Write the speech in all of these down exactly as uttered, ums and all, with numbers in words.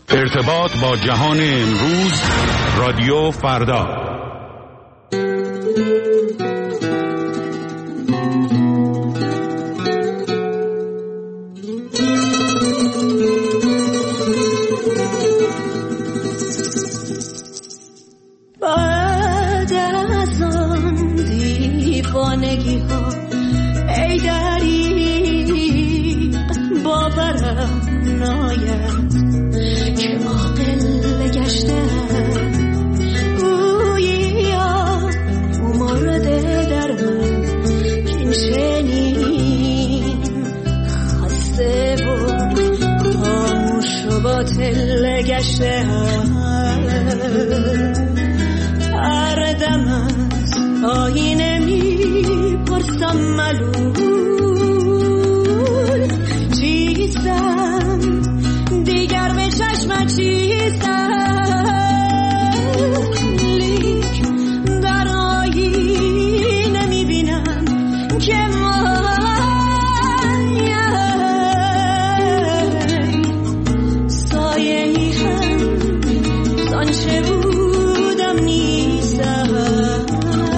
ارتباط با جهان امروز، رادیو فردا. بعد از آن دیوانگی ها ای دریق باورم ناید که عاقل گشتم، گویا مرده در من کین شنیم خسته و خاموش و باطل گشتم. هر دم از آینه می پرسم ملول چیستم، دیگر به چشم چیستم، لیک در آینه می بینم که من سایه ای هم زانچه بودم نیستم.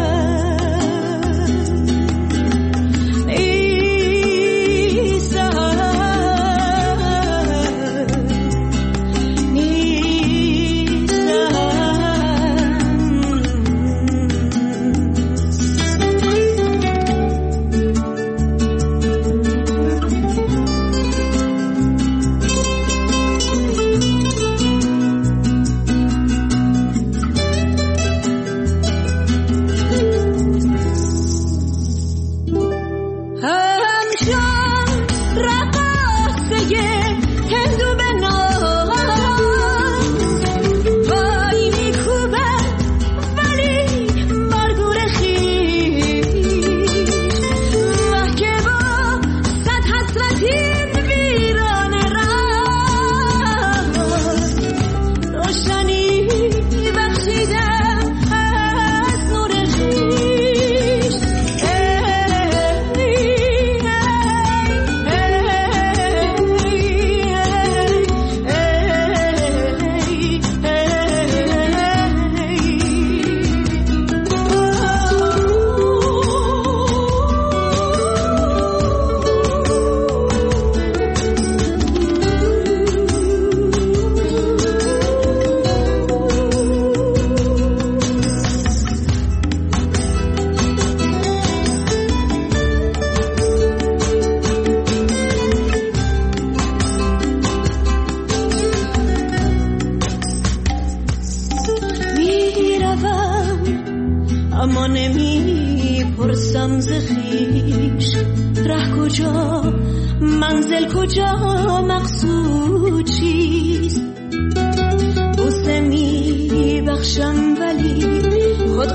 اما نمی پرسم ز خویش ره کجا، منزل کجا، مقصود چیست. بوسه می بخشم ولی خود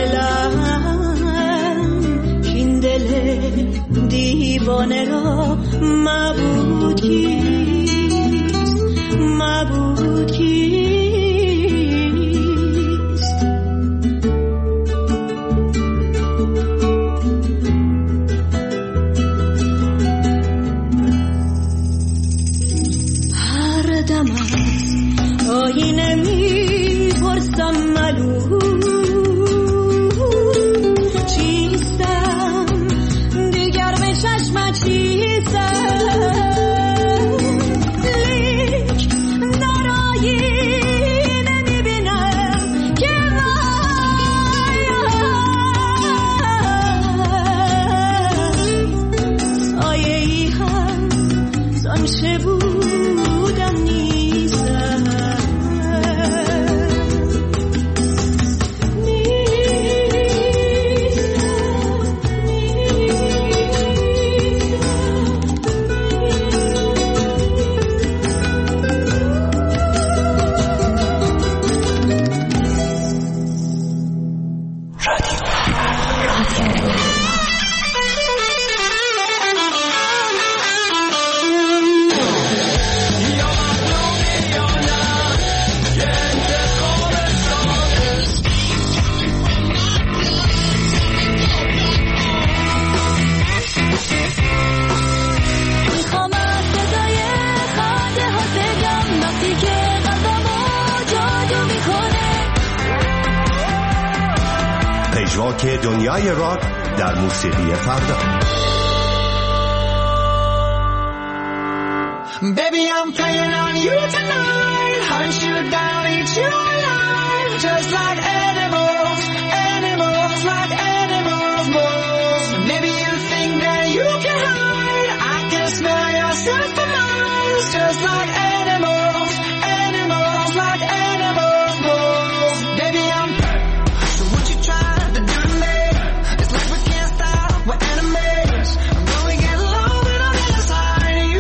غافلم کین دل دیوانه را معبود کیست، معبود کیست. آینه می پرسم ملول چیستم، دیگر به چشم چیستم، لیک در آینه می بینم که من سایه ای هم زانچه بودم نیستم. Yo راک دنیای راک در موسیقی فردا. Baby, I'm playing on you tonight. Hunt you down, eat you alive. Just like animals, animals, like animals, moles. Maybe you think that you can hide. I can smell yourself for miles. Just like animals, animals, like animals, moles. Baby, I'm... So what you trying to do to me? It's like we can't stop, we're enemies. I'm gonna get low when I'm inside of you.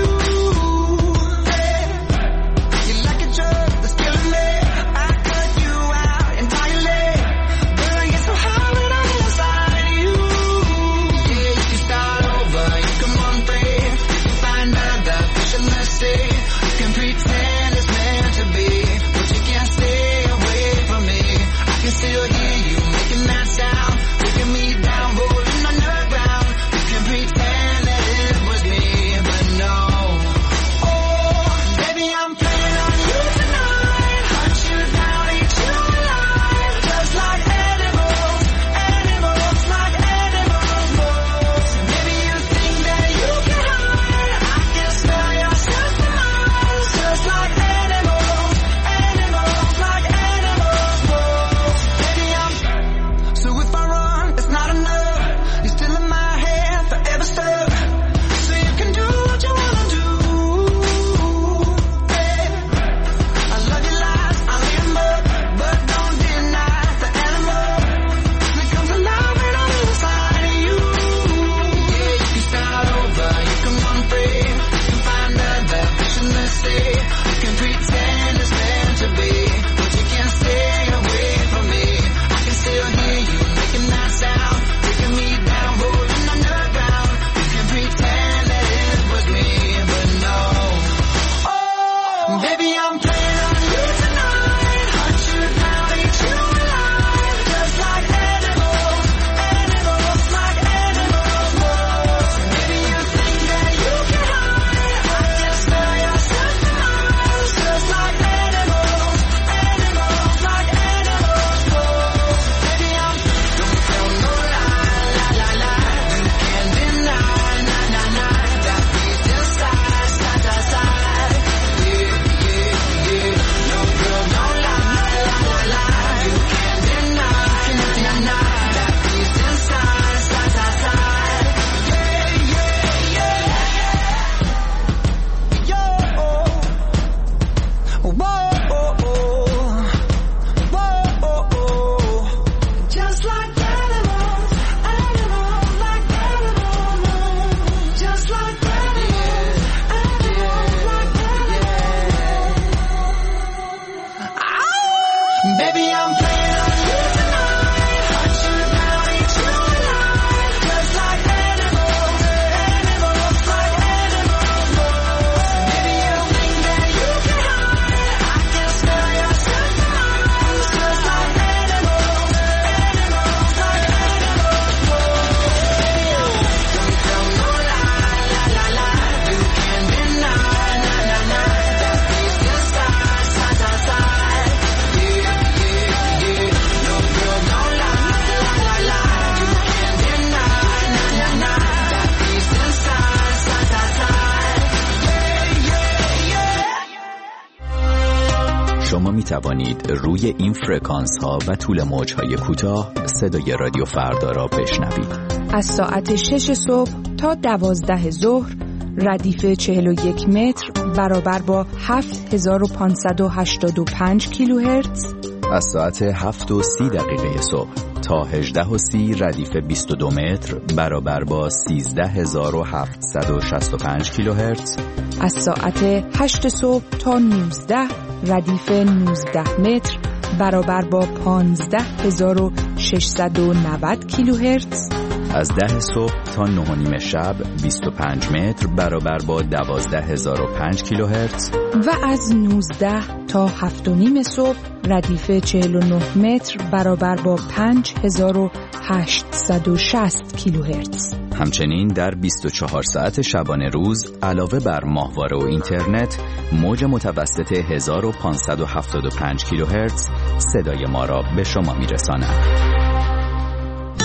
شما می توانید روی این فرکانس ها و طول موج های کوتاه صدای رادیو فردا را بشنوید. از ساعت شش صبح تا دوازده ظهر ردیف چهل و یک متر برابر با هفت هزار و پانصد و هشتاد و پنج کیلوهرتز. از ساعت هفت و سی دقیقه صبح تا هجده و سی ردیف بیست و دو متر برابر با سیزده هزار و هفتصد و شصت و پنج کیلوهرتز. از ساعت هشت صبح تا نوزده ردیف نوزده متر برابر با پانزده هزار و ششصد و نود کیلوهرتز. از ده صبح تا نه و نیم شب بیست و پنج متر برابر با دوازده هزار و پنج کیلوهرتز. و از نوزده تا هفت و نیم صبح ردیف چهل و نه متر برابر با پنج هزار و هشتصد و شصت کیلوهرتز. همچنین در بیست و چهار ساعت شبانه روز علاوه بر ماهواره و اینترنت موج متوسط هزار و پانصد و هفتاد و پنج کیلوهرتز صدای ما را به شما میرساند.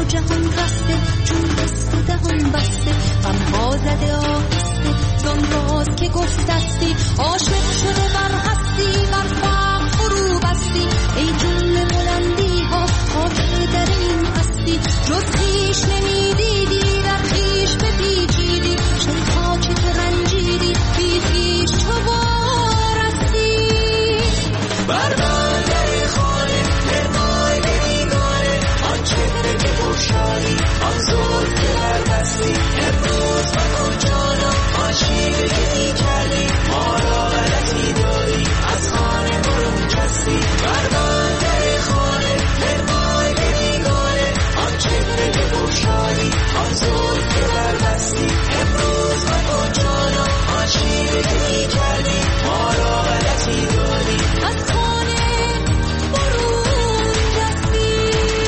و جهان رسته، چون دست و دهان بسته، غمها زده آهسته، زان راز که گفتستی، عاشق شده بر هستی، بر فقر فرو بستی، ای جمله بلندی ها خاطر در این هستی، جز خویش نمیدیدی، در خویش بپیچیدی، شیخا که تو رنجیدی، بی خویش تو وارستی. بر بندر خانه مرمای به بیگانه، آن چهره که بگشایی، آن زلف که بردستی، امروز مکن جانا، آن شیوه که می کردی، ما را غلطی داری، از خانه برون جستی. بر بندر خانه مرمای به بیگانه، آن چهره که بگشایی، آن زلف که بردستی، امروز مکن جانا، آن شیوه که می کردی، ما را غلطی داری، از خانه برون جستی.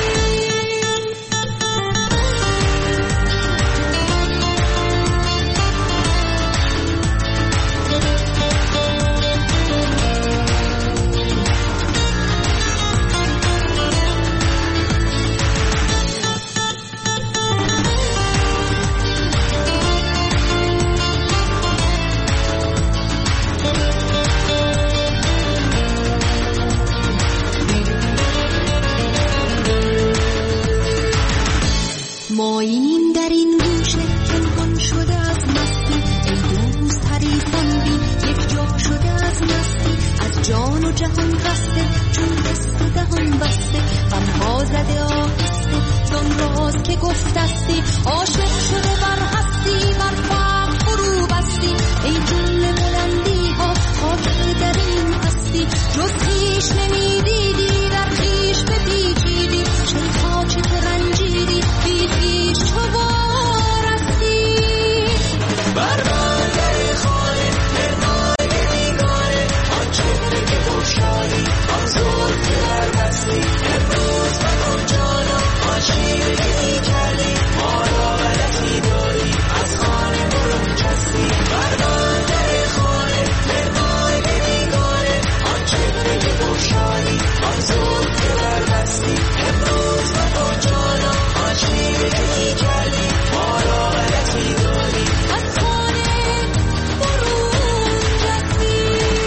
ما اینیم در این گوشه پنهان شده از مستی، ای دوست حریفان بین یک جا شده از مستی، از جان و جهان رسته، چون دست و دهان بسته، غمها زده آهسته، زان راز که گفتستی، عاشق شده بر هستی، بر فقر فرو بستی، ای جمله بلندی ها خاطر در این هستی، جز خویش نمیدیدی، در خویش بپیچیدی، شیخا چه تو رنجیدی، بی خویش تو وارستی. بر بندر خانه مرمای به بیگانه، آن چهره که بگشایی، آن زلف که بردستی، امروز مکن جانا، آن شیوه که می کردی، ما را غلطی داری، از خانه برون جستی. بر بندر خانه مرمای به بیگانه، آن چهره که بگشایی، آن زلف که بردستی، امروز مکن جانا، آن شیوه که می کردی، ما را غلطی داری، از خانه برون جستی.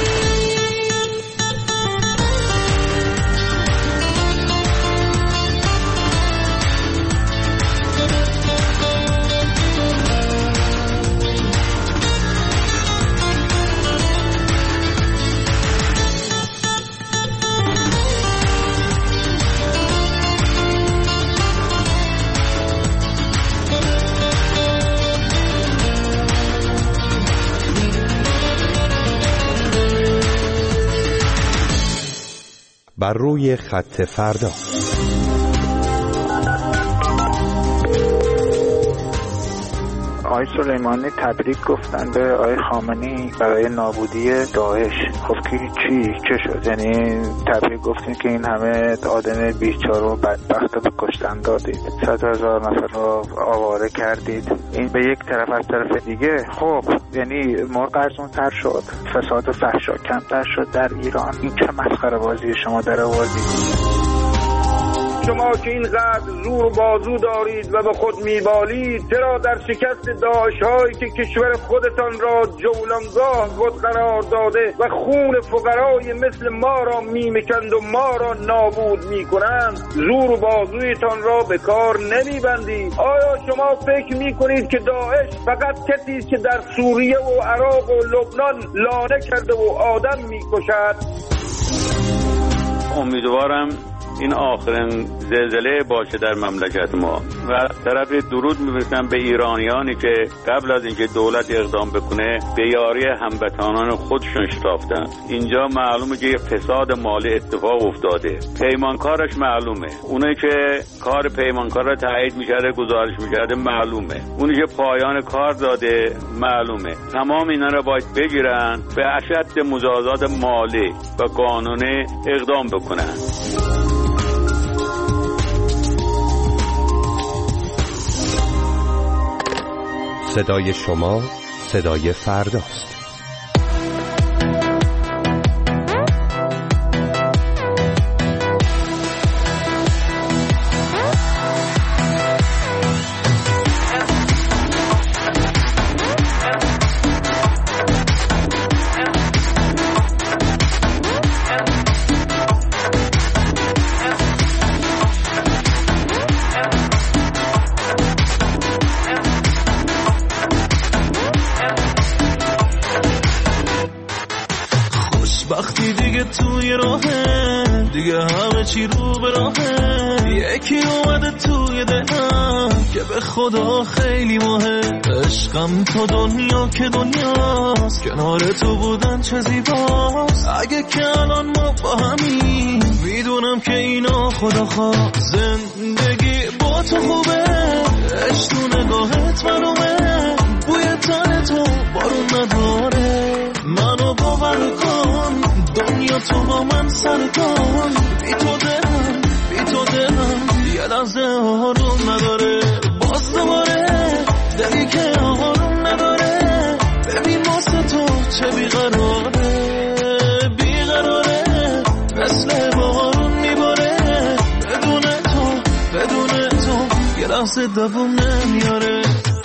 بر روی خط فردا. آقای سلیمانی تبریک گفتن به آقای خامنه‌ای برای نابودی داعش. خب که چی چه شد؟ یعنی تبریک گفتین که این همه آدم بیچاره و بدبخت رو به کشتن دادید، صد هزار نفر رو آواره کردید. این به یک طرف، از طرف دیگه خب یعنی مرغ ارزون‌تر شد، فساد و فحشا کمتر شد در ایران. این چه مسخره بازی شما در آوردید؟ شما که اینقدر زور و بازو دارید و به خود میبالید، چرا در شکست داعش‌هایی که کشور خودتان را جولانگاه خود قرار داده و خون فقرای مثل ما را میمکند و ما را نابود میکنند، زور و بازویتان را به کار نمیبندید؟ آیا شما فکر میکنید که داعش فقط کسی است که در سوریه و عراق و لبنان لانه کرده و آدم میکشد؟ امیدوارم این آخرین زلزله باشه در مملکت ما. و طرف درود می‌فرستم به ایرانیانی که قبل از اینکه دولت اقدام بکنه به یاری هموطنان خودشون شتافتن. اینجا معلومه که فساد مالی اتفاق افتاده. پیمانکارش معلومه، اونایی که کار پیمانکار را تایید می‌کرده گزارش می‌کرده معلومه، اونی که پایان کار داده معلومه. تمام اینا را باید بگیرن، به اشد مجازات مالی و قانونی اقدام بکنن. صدای شما صدای فرداست. توی راهه، دیگه همه چی رو به راهه. یکی اومده توی دلم که به خدا خیلی مهم. عشقم تو دنیا که دنیاست، کنار تو بودن چه زیباست. اگه که الان ما با همین، میدونم که اینا خدا خواست. زندگی با تو خوبه، عشق تو نگاهت معلومه. بوی تن تو بارون نداره، منو باور کن. دنیا تو با من سر کن. بی تو دلم، بی تو دلم یه لحظه آروم نداره. باز دوباره دلی که آروم نداره. ببین واسه تو چه بیقراره، بیقراره مثل بارون میباره. بدون تو، بدون تو یه لحظه دووم نمیاره.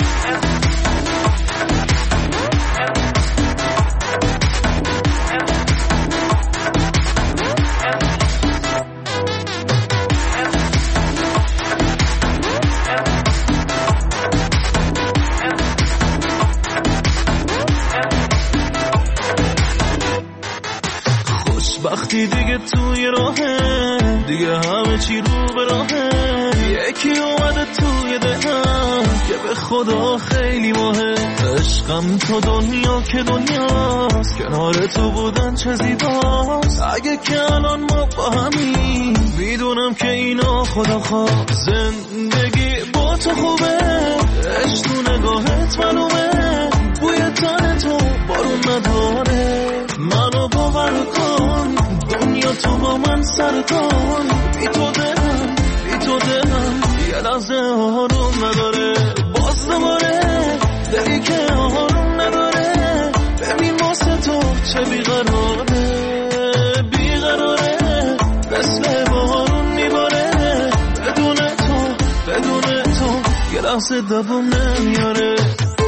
وقتی دیگه توی راهه، دیگه همه چی رو به راهه. یکی اومده توی دلم که به خدا خیلی مهم. عشقم تو دنیا که دنیاست، کنار تو بودن چه زیباست. اگه که الان ما با همین، میدونم که اینا خدا خواست. زندگی با تو خوبه، عشق تو نگاهت معلومه. بوی تن تو بارون نداره، منو باور کن. دنیا تو با من سر کن. بی تو دلم، بی تو دلم یه لحظه آروم نداره. باز دوباره دلی که آروم نداره. ببین واسه تو چه بیقراره، بیقراره مثل بارون میباره. بدون تو، بدون تو یه لحظه دووم نمیاره.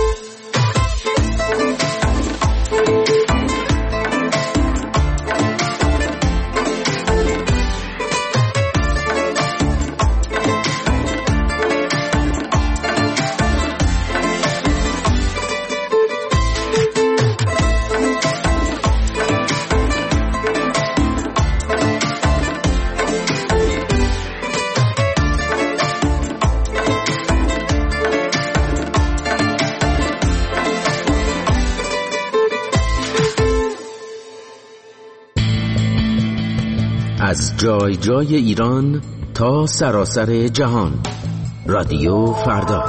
از جای جای ایران تا سراسر جهان، رادیو فردا.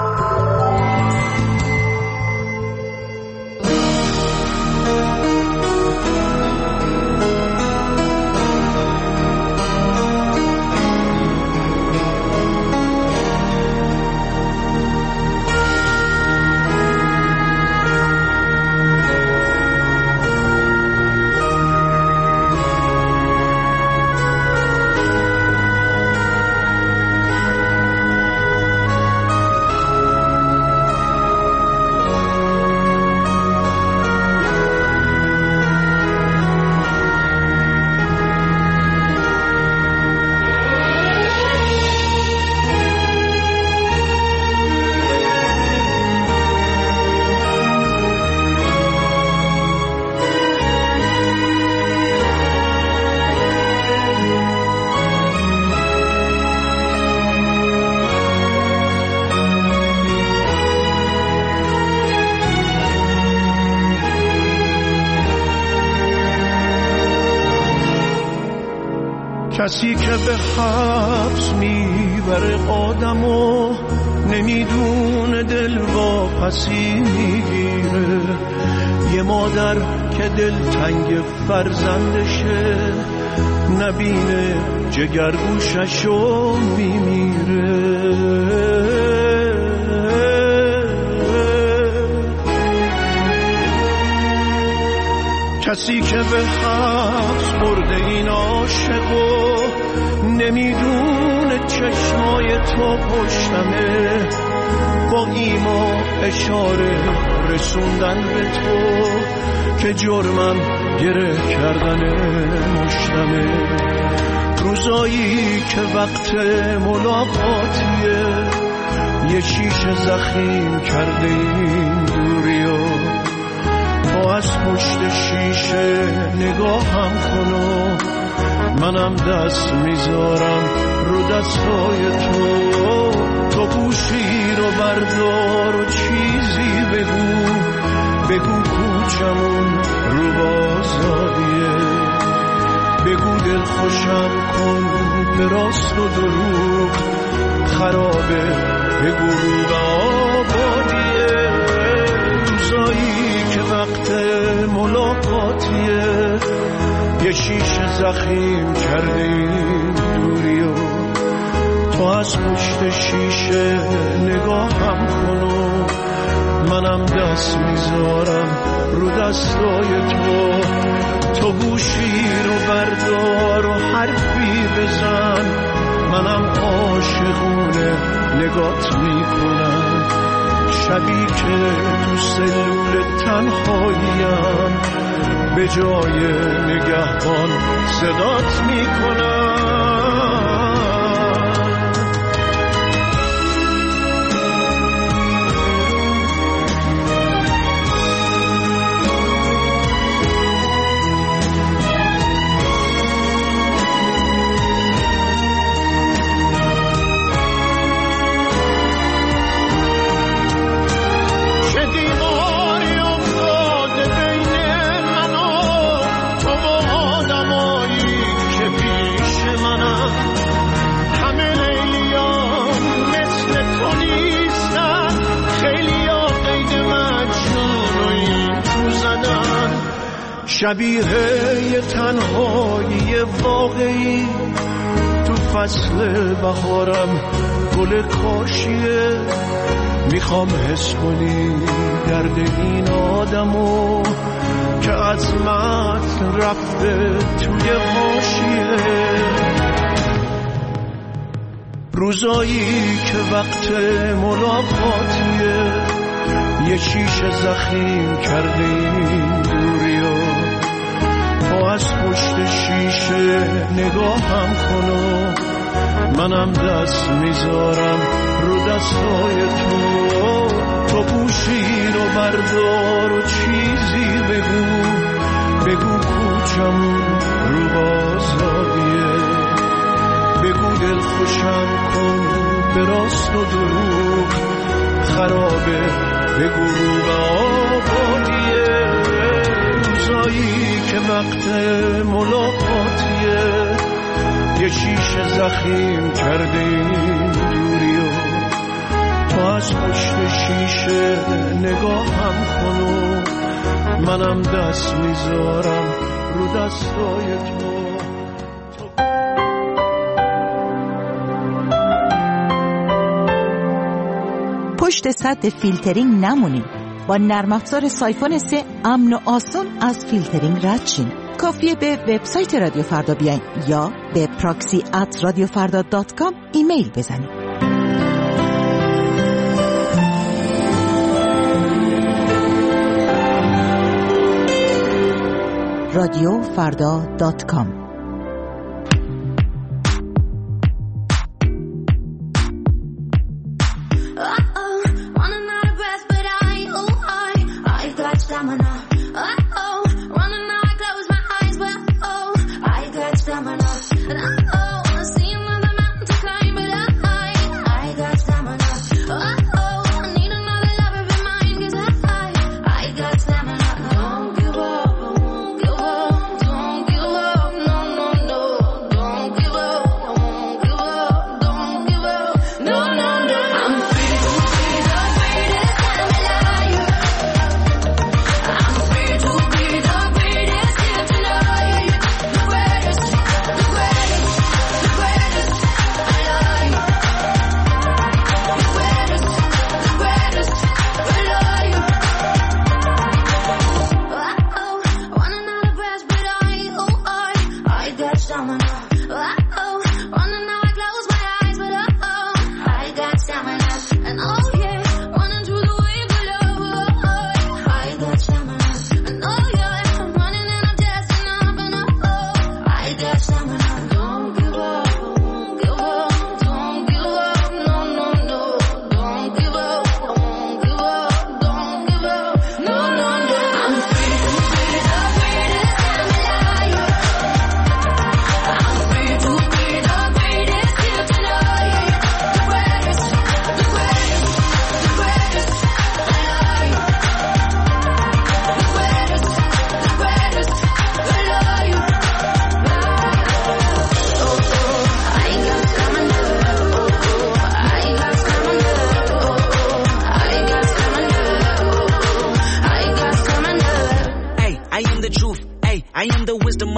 کسی که به حبس میبره آدمو، نمیدونه دل واپسی میگیره. یه مادر که دل تنگ فرزندشه، نبینه جگرگوششو میمیره. کسی که به حبس برده این عاشقو، نمیدونه چشمای تو پشتمه. با ایما اشاره رسوندن به تو که جرمم گره کردن مشتمه. روزایی که وقت ملاقاتیه، یه شیشه زخیم کرده این دوریو. تو از پشت شیشه نگاهم کن و منم دست میذارم رو دستای تو. تو گوشی رو بردار و چیزی بگو، بگو کوچمون رو بازاریه، بگو دل خوشم کن به راست و دروغ خرابه، بگو رو به آبادیه. روزایی که وقت ملاقاتیه یه شیشه زخیم کرده این دوری و تو از پشت شیشه نگاهم کن و منم دست میذارم رو دستای تو. تو گوشی رو بردار و حرفی بزن، منم عاشقونه نگات میکنم. شبی که تو سلول تنهاییم به جای نگهبان صدات میکنم. شبیه یه تنهایی واقعی تو فصل بهارم گل کاشیه. میخوام حس کنی درد این آدمو که عظمت رفته توی حاشیه. روزایی که وقت ملاقاتیه یه شیشه زخیم کرده این دوری و تو از پشت شیشه نگاهم کن و منم دست میذارم رو دستای تو. تو گوشی رو بردار و چیزی بگو، بگو کوچمون رو بازاریه، بگو دل خوشم کن به راست و دروغ خرابه، بگو رو به آبادیه. روزایی که وقت ملاقاتیه یه شیشه زخیم کرده این دوری و تو از پشت شیشه نگاهم کن و منم دست میذارم رو دستای تو. پشت سد فیلترینگ نمونید. با نرم افزار سایفون سه امن و آسان از فیلترینگ رد شین. کافیه به وبسایت رادیو فردا بیاین یا به پراکسی ات رادیو فردا دات کام ایمیل بزنید. رادیو فردا دات کام. Don't give up,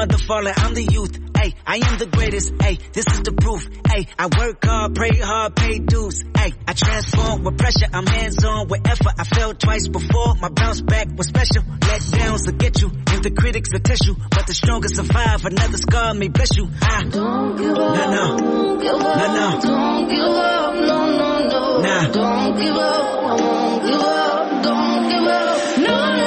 mother fallen, I'm the youth. Ay, I am the greatest. Ay, this is the proof. Ay, I work hard, pray hard, pay dues. Ay, I transform with pressure. I'm hands on with effort. I fell twice before. My bounce back was special. Let downs will get you, and the critics will test you. But the strongest survive. Another scar may bless you. I don't give up. No, no. Don't give up. No, no. Don't give up. No, no, no. Nah. Don't give up. I won't give up. Don't give up. No.